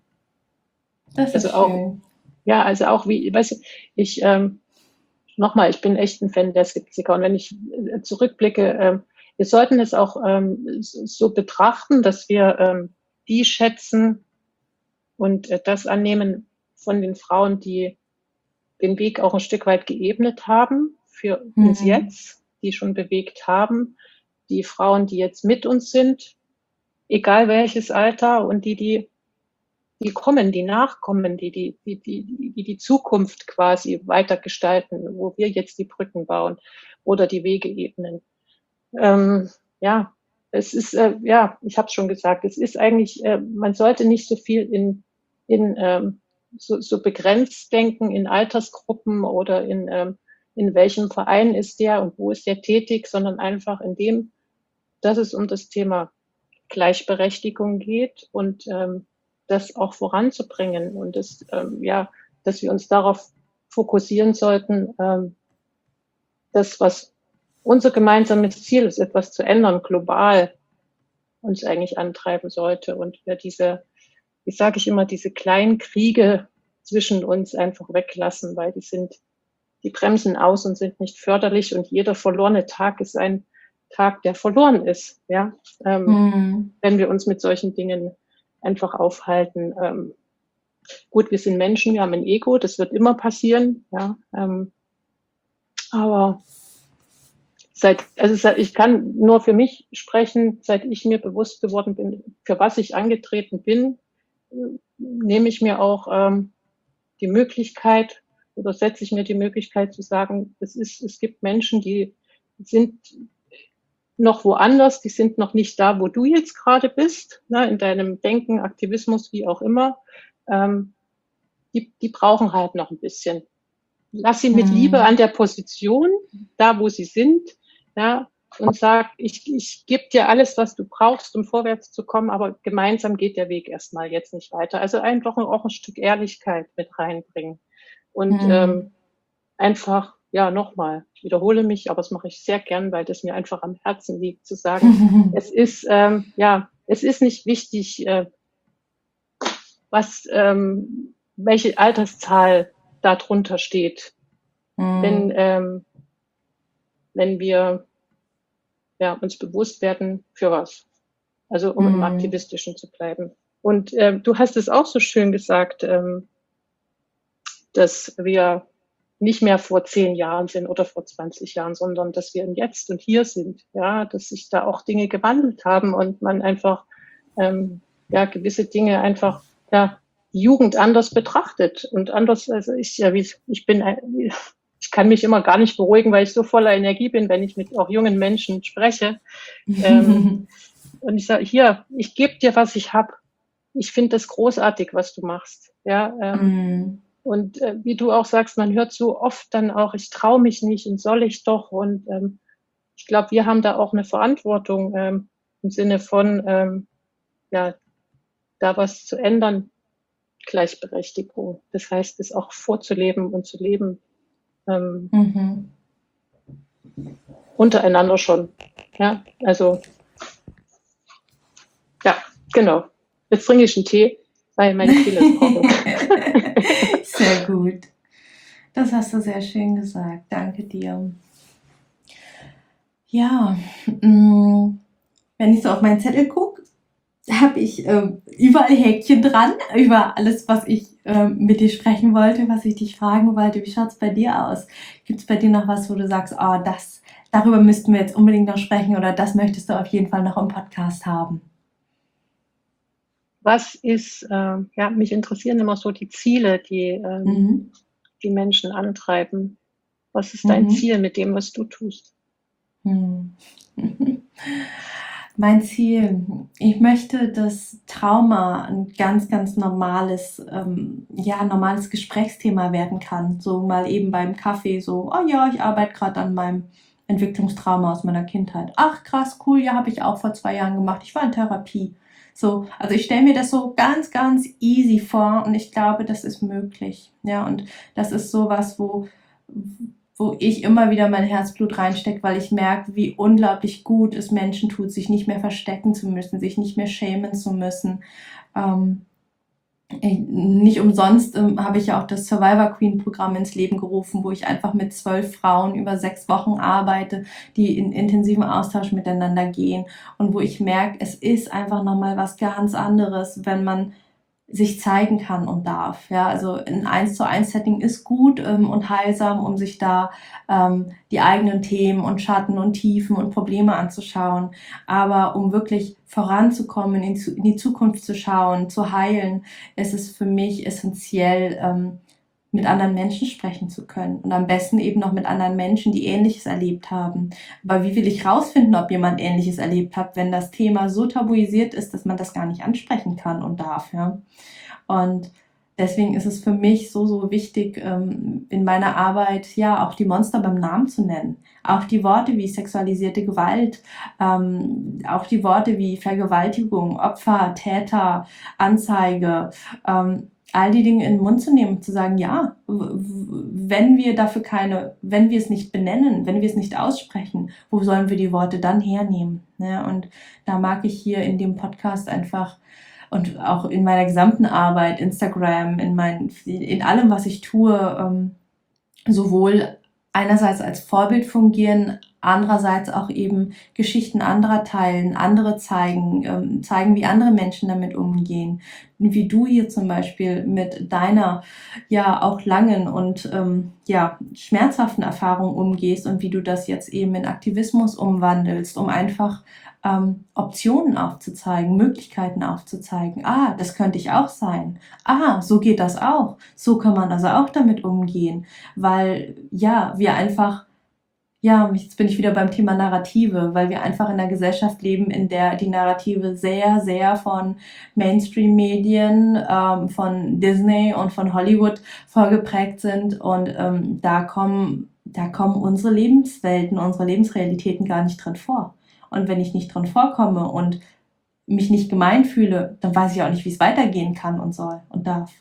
das Also ist auch, schön. ja, also auch wie, weißt du, ich, ähm, nochmal, ich bin echt ein Fan der Skeptiker. Und wenn ich äh, zurückblicke, ähm, wir sollten es auch ähm, so betrachten, dass wir ähm, die schätzen und äh, das annehmen von den Frauen, die den Weg auch ein Stück weit geebnet haben für uns Mhm. jetzt, die schon bewegt haben, die Frauen, die jetzt mit uns sind, egal welches Alter, und die, die die kommen, die nachkommen, die die, die, die, die, die Zukunft quasi weitergestalten, wo wir jetzt die Brücken bauen oder die Wege ebnen. Ähm, ja, es ist, äh, ja, ich habe es schon gesagt, es ist eigentlich, äh, man sollte nicht so viel in, in ähm, so, so begrenzt denken in Altersgruppen oder in, ähm, in welchem Verein ist der und wo ist der tätig, sondern einfach in dem, dass es um das Thema Gleichberechtigung geht und ähm, das auch voranzubringen und das, ähm, ja, dass wir uns darauf fokussieren sollten, ähm, das, was unser gemeinsames Ziel ist, etwas zu ändern, global uns eigentlich antreiben sollte und wir diese, wie sage ich immer, diese kleinen Kriege zwischen uns einfach weglassen, weil die sind, die bremsen aus und sind nicht förderlich und jeder verlorene Tag ist ein Tag, der verloren ist, ja, ähm, Mhm. wenn wir uns mit solchen Dingen einfach aufhalten. Ähm, gut, wir sind Menschen, wir haben ein Ego, das wird immer passieren, ja, ähm, aber seit, also seit, ich kann nur für mich sprechen, seit ich mir bewusst geworden bin, für was ich angetreten bin, äh, nehme ich mir auch ähm, die Möglichkeit oder setze ich mir die Möglichkeit zu sagen, es ist, es gibt Menschen, die sind noch woanders, die sind noch nicht da, wo du jetzt gerade bist, ne, in deinem Denken, Aktivismus, wie auch immer. Ähm, die, die brauchen halt noch ein bisschen. Lass sie mit Liebe Mhm. an der Position, da wo sie sind, ja, und sag, ich, ich gebe dir alles, was du brauchst, um vorwärts zu kommen, aber gemeinsam geht der Weg erstmal jetzt nicht weiter. Also einfach auch ein Stück Ehrlichkeit mit reinbringen. Und Mhm. ähm, einfach, ja, nochmal, ich wiederhole mich, aber das mache ich sehr gern, weil das mir einfach am Herzen liegt, zu sagen, es ist, ähm, ja, es ist nicht wichtig, äh, was, ähm, welche Alterszahl da drunter steht. Wenn, Mhm. ähm, wenn wir ja, uns bewusst werden, für was. Also um im Mhm. Aktivistischen zu bleiben. Und äh, du hast es auch so schön gesagt, ähm, dass wir nicht mehr vor zehn Jahren sind oder vor zwanzig Jahren, sondern dass wir im Jetzt und hier sind. Ja, dass sich da auch Dinge gewandelt haben und man einfach ähm, ja gewisse Dinge einfach ja die Jugend anders betrachtet und anders. Also ich ja wie ich bin ein, ich kann mich immer gar nicht beruhigen, weil ich so voller Energie bin, wenn ich mit auch jungen Menschen spreche. Ähm, und ich sage hier, ich gebe dir, was ich habe. Ich finde das großartig, was du machst. Ja, ähm, Mhm. und äh, wie du auch sagst, man hört so oft dann auch, ich traue mich nicht und soll ich doch. Und ähm, ich glaube, wir haben da auch eine Verantwortung ähm, im Sinne von, ähm, ja, da was zu ändern, Gleichberechtigung. Das heißt, es auch vorzuleben und zu leben, ähm, Mhm. untereinander schon. Ja, also, ja, genau. Jetzt trinke ich einen Tee, weil meine Kehle ist trocken. Sehr gut. Das hast du sehr schön gesagt. Danke dir. Ja, mm, wenn ich so auf meinen Zettel gucke, habe ich ähm, überall Häkchen dran, über alles, was ich ähm, mit dir sprechen wollte, was ich dich fragen wollte. Wie schaut's bei dir aus? Gibt's bei dir noch was, wo du sagst, oh, das, darüber müssten wir jetzt unbedingt noch sprechen oder das möchtest du auf jeden Fall noch im Podcast haben? Was ist, äh, ja, mich interessieren immer so die Ziele, die ähm, Mhm. die Menschen antreiben. Was ist dein Mhm. Ziel mit dem, was du tust? Hm. Mein Ziel, ich möchte, dass Trauma ein ganz, ganz normales, ähm, ja, normales Gesprächsthema werden kann. So mal eben beim Kaffee, so, oh ja, ich arbeite gerade an meinem Entwicklungstrauma aus meiner Kindheit. Ach krass, cool, ja, habe ich auch vor zwei Jahren gemacht. Ich war in Therapie. So, also ich stelle mir das so ganz, ganz easy vor und ich glaube, das ist möglich. Ja, und das ist sowas, wo wo ich immer wieder mein Herzblut reinstecke, weil ich merke, wie unglaublich gut es Menschen tut, sich nicht mehr verstecken zu müssen, sich nicht mehr schämen zu müssen. Ähm, ich, nicht umsonst ähm, habe ich ja auch das Survivor Queen Programm ins Leben gerufen, wo ich einfach mit zwölf Frauen über sechs Wochen arbeite, die in intensiven Austausch miteinander gehen und wo ich merke, es ist einfach nochmal was ganz anderes, wenn man sich zeigen kann und darf. Ja, also ein eins zu eins Setting ist gut ähm, und heilsam, um sich da ähm, die eigenen Themen und Schatten und Tiefen und Probleme anzuschauen. Aber um wirklich voranzukommen, in, in die Zukunft zu schauen, zu heilen, ist es für mich essentiell, ähm, mit anderen Menschen sprechen zu können und am besten eben noch mit anderen Menschen, die Ähnliches erlebt haben. Aber wie will ich rausfinden, ob jemand Ähnliches erlebt hat, wenn das Thema so tabuisiert ist, dass man das gar nicht ansprechen kann und darf, ja? Und deswegen ist es für mich so, so wichtig, ähm, in meiner Arbeit ja auch die Monster beim Namen zu nennen. Auch die Worte wie sexualisierte Gewalt, ähm, auch die Worte wie Vergewaltigung, Opfer, Täter, Anzeige, ähm, all die Dinge in den Mund zu nehmen, zu sagen, ja, wenn wir dafür keine, wenn wir es nicht benennen, wenn wir es nicht aussprechen, wo sollen wir die Worte dann hernehmen? Ne? Und da mag ich hier in dem Podcast einfach und auch in meiner gesamten Arbeit, Instagram, in, mein, in allem, was ich tue, ähm, sowohl einerseits als Vorbild fungieren, andererseits auch eben Geschichten anderer teilen, andere zeigen, ähm, zeigen, wie andere Menschen damit umgehen. Wie du hier zum Beispiel mit deiner ja auch langen und ähm, ja schmerzhaften Erfahrung umgehst und wie du das jetzt eben in Aktivismus umwandelst, um einfach ähm, Optionen aufzuzeigen, Möglichkeiten aufzuzeigen. Ah, das könnte ich auch sein. Ah, so geht das auch. So kann man also auch damit umgehen, weil ja, wir einfach, ja, jetzt bin ich wieder beim Thema Narrative, weil wir einfach in einer Gesellschaft leben, in der die Narrative sehr, sehr von Mainstream-Medien, ähm, von Disney und von Hollywood vorgeprägt sind und ähm, da kommen, da kommen unsere Lebenswelten, unsere Lebensrealitäten gar nicht drin vor. Und wenn ich nicht drin vorkomme und mich nicht gemeint fühle, dann weiß ich auch nicht, wie es weitergehen kann und soll und darf.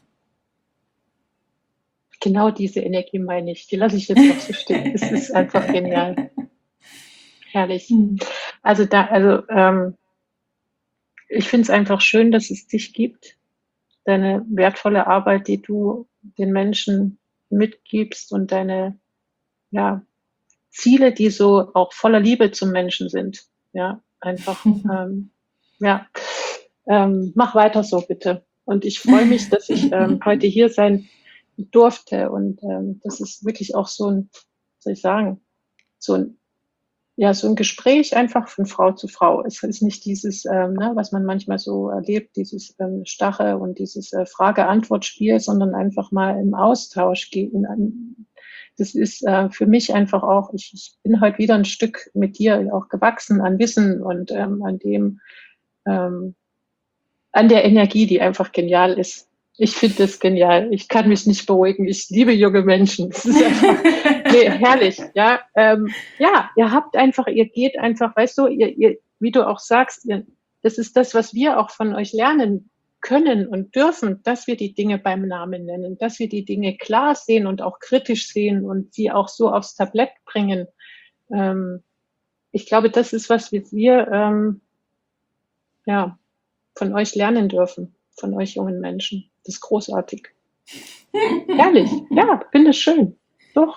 Genau diese Energie meine ich. Die lasse ich jetzt noch so stehen. Es ist einfach genial. Herrlich. Hm. Also da, also ähm, ich finde es einfach schön, dass es dich gibt, deine wertvolle Arbeit, die du den Menschen mitgibst und deine ja, Ziele, die so auch voller Liebe zum Menschen sind. Ja, einfach, ähm, ja, ähm, mach weiter so bitte. Und ich freue mich, dass ich ähm, heute hier sein durfte. Und ähm, das ist wirklich auch so ein, soll ich sagen, so ein, ja, so ein Gespräch einfach von Frau zu Frau. Es ist nicht dieses, ähm, ne, was man manchmal so erlebt, dieses ähm, Stache und dieses äh, Frage-Antwort-Spiel, sondern einfach mal im Austausch gehen. Das ist äh, für mich einfach auch, ich, ich bin heute wieder ein Stück mit dir auch gewachsen an Wissen und ähm, an dem, ähm, an der Energie, die einfach genial ist. Ich finde das genial. Ich kann mich nicht beruhigen. Ich liebe junge Menschen. Es ist einfach, nee, herrlich. Ja, ähm, ja, ihr habt einfach, ihr geht einfach, weißt du, ihr, ihr, wie du auch sagst, ihr, das ist das, was wir auch von euch lernen können und dürfen, dass wir die Dinge beim Namen nennen, dass wir die Dinge klar sehen und auch kritisch sehen und sie auch so aufs Tablett bringen. Ähm, ich glaube, das ist, was wir, ähm, ja, von euch lernen dürfen, von euch jungen Menschen. Das ist großartig. Herrlich. Ja, finde es schön. Doch.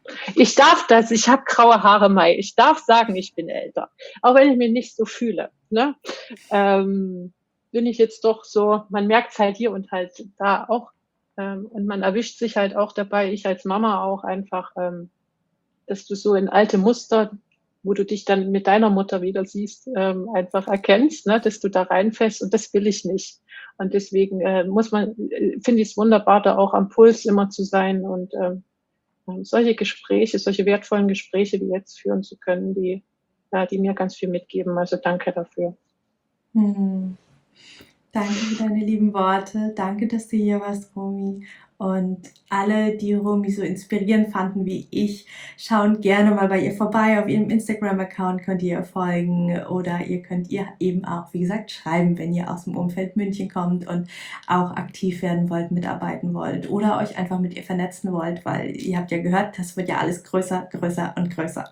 Ich darf das, ich habe graue Haare, Mai. Ich darf sagen, ich bin älter, auch wenn ich mich nicht so fühle. Ne? Ähm, bin ich jetzt doch so, man merkt es halt hier und halt da auch. Ähm, und man erwischt sich halt auch dabei, ich als Mama auch einfach, ähm, dass du so in alte Muster, wo du dich dann mit deiner Mutter wieder siehst, ähm, einfach erkennst, ne, dass du da reinfällst, und das will ich nicht. Und deswegen äh, muss man, äh, finde ich es wunderbar, da auch am Puls immer zu sein und ähm, solche Gespräche, solche wertvollen Gespräche wie jetzt führen zu können, die, ja, die mir ganz viel mitgeben. Also danke dafür. Hm. Danke für deine lieben Worte. Danke, dass du hier warst, Romy. Und alle, die Romy so inspirierend fanden wie ich, schauen gerne mal bei ihr vorbei. Auf ihrem Instagram-Account könnt ihr ihr folgen oder ihr könnt ihr eben auch, wie gesagt, schreiben, wenn ihr aus dem Umfeld München kommt und auch aktiv werden wollt, mitarbeiten wollt oder euch einfach mit ihr vernetzen wollt, weil ihr habt ja gehört, das wird ja alles größer, größer und größer.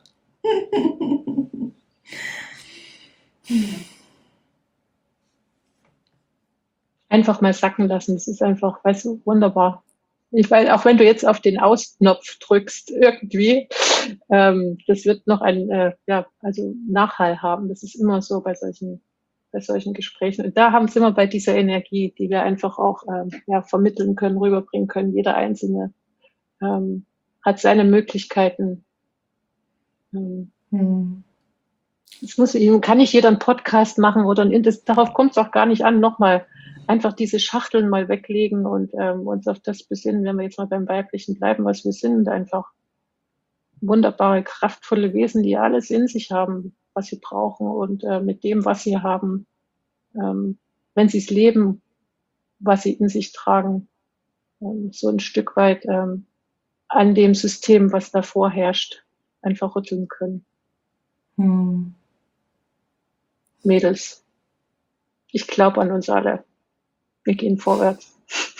Einfach mal sacken lassen. Das ist einfach, weißt du, wunderbar. Ich weiß, auch wenn du jetzt auf den Ausknopf drückst, irgendwie, ähm, das wird noch ein, äh, ja, also Nachhall haben. Das ist immer so bei solchen, bei solchen Gesprächen. Und da haben sie immer bei dieser Energie, die wir einfach auch, ähm, ja, vermitteln können, rüberbringen können. Jeder Einzelne ähm, hat seine Möglichkeiten. Ähm, hm. Es muss, kann nicht jeder einen Podcast machen oder ein Indes, darauf kommt es auch gar nicht an. Nochmal, einfach diese Schachteln mal weglegen und ähm, uns auf das besinnen, wenn wir jetzt mal beim Weiblichen bleiben, was wir sind, einfach wunderbare, kraftvolle Wesen, die alles in sich haben, was sie brauchen, und äh, mit dem, was sie haben, ähm, wenn sie es leben, was sie in sich tragen, ähm, so ein Stück weit ähm, an dem System, was davor herrscht, einfach rütteln können. Hm. Mädels, ich glaube an uns alle. Wir gehen vorwärts.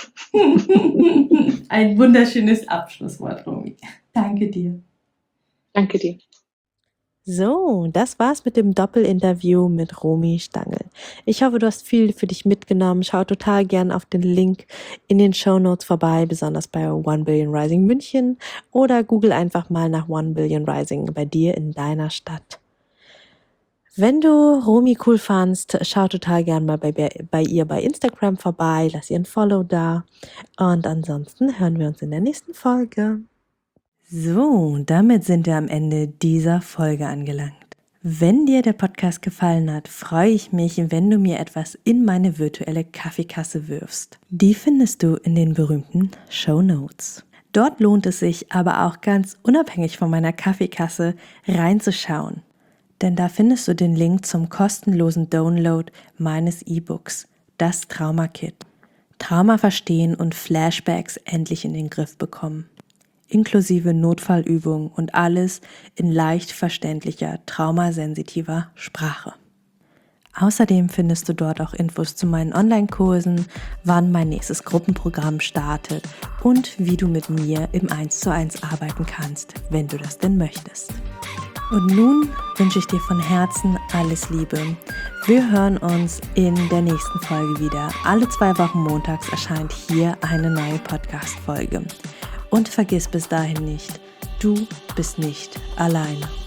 Ein wunderschönes Abschlusswort, Romy. Danke dir. Danke dir. So, das war's mit dem Doppelinterview mit Romy Stangl. Ich hoffe, du hast viel für dich mitgenommen. Schau total gern auf den Link in den Shownotes vorbei, besonders bei One Billion Rising München, oder google einfach mal nach One Billion Rising bei dir in deiner Stadt. Wenn du Romy cool fandst, schau total gern mal bei, bei ihr bei Instagram vorbei, lass ihr ein Follow da, und ansonsten hören wir uns in der nächsten Folge. So, damit sind wir am Ende dieser Folge angelangt. Wenn dir der Podcast gefallen hat, freue ich mich, wenn du mir etwas in meine virtuelle Kaffeekasse wirfst. Die findest du in den berühmten Shownotes. Dort lohnt es sich aber auch ganz unabhängig von meiner Kaffeekasse reinzuschauen. Denn da findest du den Link zum kostenlosen Download meines E-Books, das Trauma-Kit. Trauma verstehen und Flashbacks endlich in den Griff bekommen. Inklusive Notfallübungen und alles in leicht verständlicher, traumasensitiver Sprache. Außerdem findest du dort auch Infos zu meinen Online-Kursen, wann mein nächstes Gruppenprogramm startet und wie du mit mir im eins zu eins arbeiten kannst, wenn du das denn möchtest. Und nun wünsche ich dir von Herzen alles Liebe. Wir hören uns in der nächsten Folge wieder. Alle zwei Wochen montags erscheint hier eine neue Podcast-Folge. Und vergiss bis dahin nicht, du bist nicht alleine.